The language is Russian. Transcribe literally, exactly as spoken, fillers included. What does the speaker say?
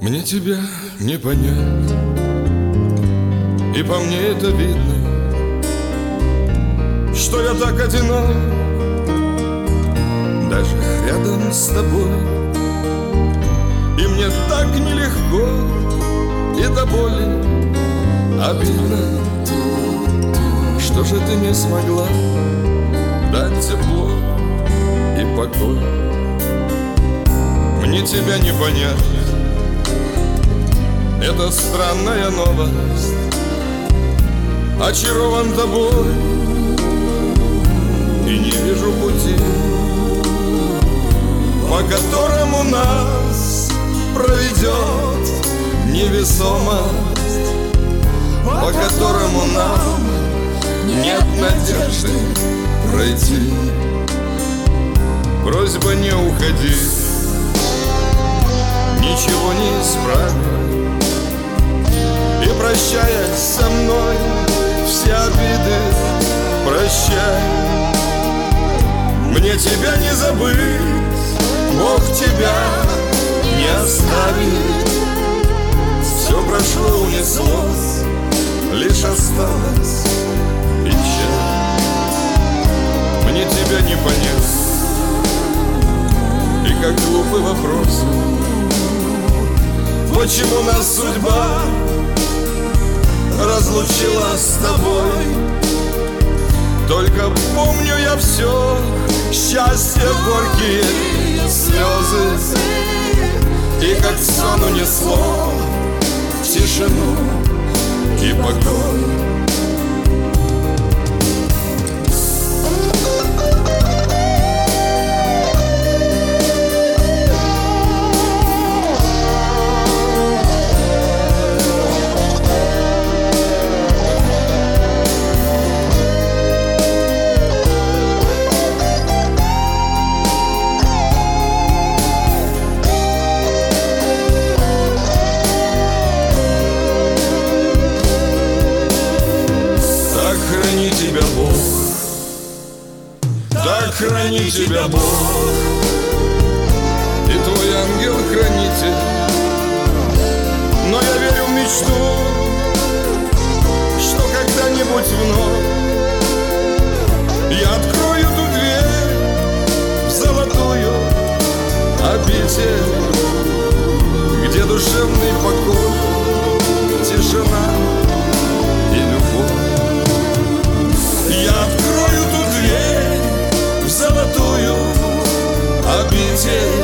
Мне тебя не понять, и по мне это видно, что я так одинок, даже рядом с тобой. И мне так нелегко и до боли обидно, что же ты не смогла дать тепло и покой. Мне тебя не понять, это странная новость. Очарован тобой и не вижу пути, по которому нас проведет невесомость, по которому нам нет надежды пройти. Просьба не уходи, ничего не исправим, и прощаясь со мной, все обиды прощай. Мне тебя не забыть, Бог тебя не оставит. Все прошло, унеслось, лишь осталась печаль. Мне тебя не понять, и как глупый вопрос, почему нас судьба разлучила с тобой. Только помню я все, счастье, горькие слезы, и как сон унесло в тишину и покой. Храни тебя Бог, так храни тебя Бог, и твой ангел-хранитель. Но я верю в мечту, что когда-нибудь вновь я открою ту дверь в золотую обитель, где душевный покой, тишина и любовь. Я открою ту дверь в золотую обитель,